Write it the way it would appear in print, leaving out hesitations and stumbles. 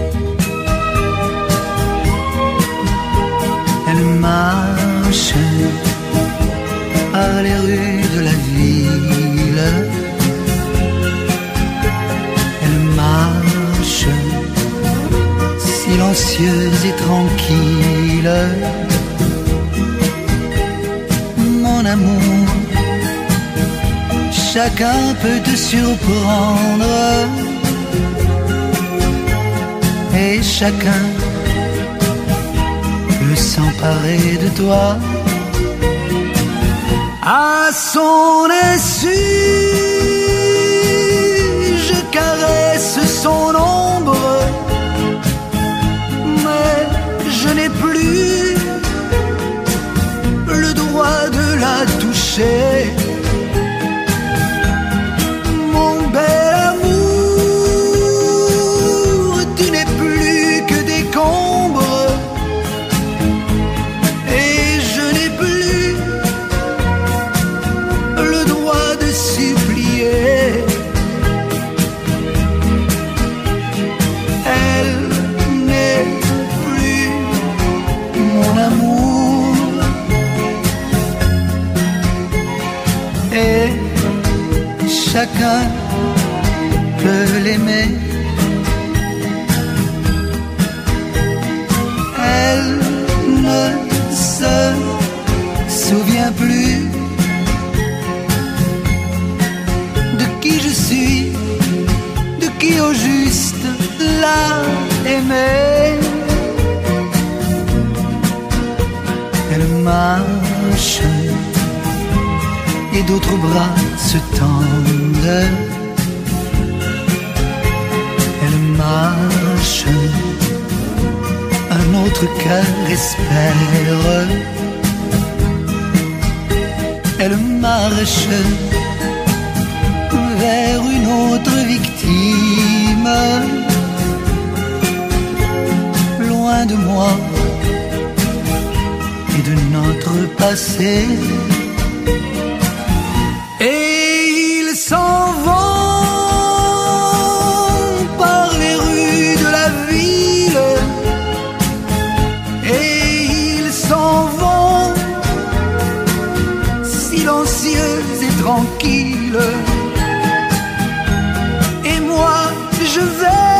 Elle marche par les rues de la ville. Elle marche silencieuse et tranquille. Mon amour, chacun peut te surprendre et chacun peut s'emparer de toi. À son insu, je caresse son ombre, mais je n'ai plus le droit de la toucher. Mon bel amour, tu n'es plus que décombre, et je n'ai plus le droit de supplier. Elle n'est plus mon amour, et chacun peut l'aimer. Elle ne se souvient plus de qui je suis, de qui au juste l'a aimé. Elle marche et d'autres bras se tendent. Elle marche, un autre cœur espère. Elle marche vers une autre victime. Loin de moi et de notre passé. Et ils s'en vont par les rues de la ville. Et ils s'en vont silencieux et tranquilles. Et moi je vais